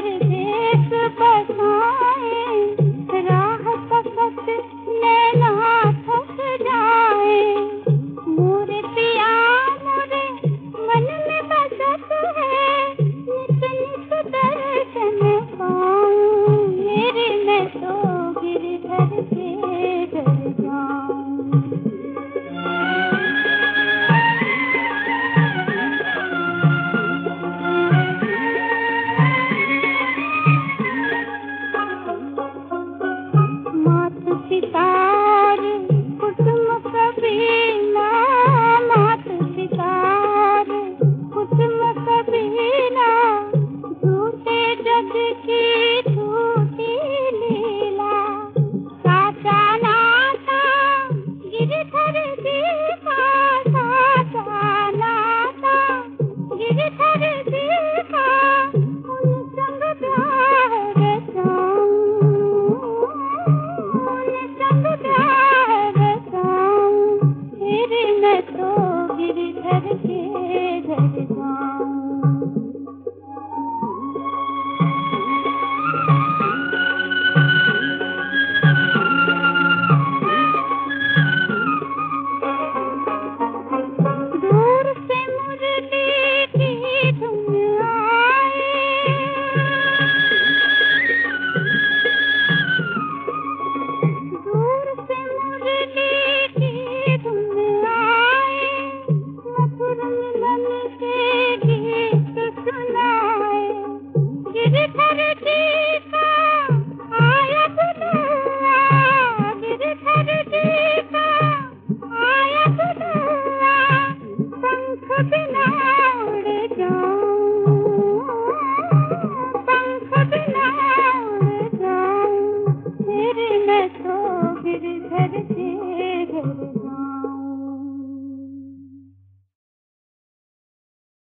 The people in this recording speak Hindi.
गिरधर देश बसाए, राह तकत नैना थक जाए। मोरे पिया मोरे मन में बसत है, नित नित दर्शन पाऊं। मेरे मैं तो गिरधर के घर जाऊं। मात पिता और कुटुंब कबीला, मात पिता और कुटुंब कबीला, झूठे जग की झूठी लीला। साचा नाता गिरधर जी का, साचा नाता गिरधर जी का, उन संग प्यार रचाऊं, उन संग प्यार रचाऊं। फिर मैं तो गिरधर के घर जाऊं। दूर से मुरली की धुन आए, दूर से मुरली की धुन आए, मधुर मिलन के गीत सुनाए। गिरधर जी का आया बुलावा, गिरधर जी का आया बुलावा। पंख बिना उड़ जाऊं, पंख बिना उड़ जाऊं। फिर मैं तो गिरधर के घर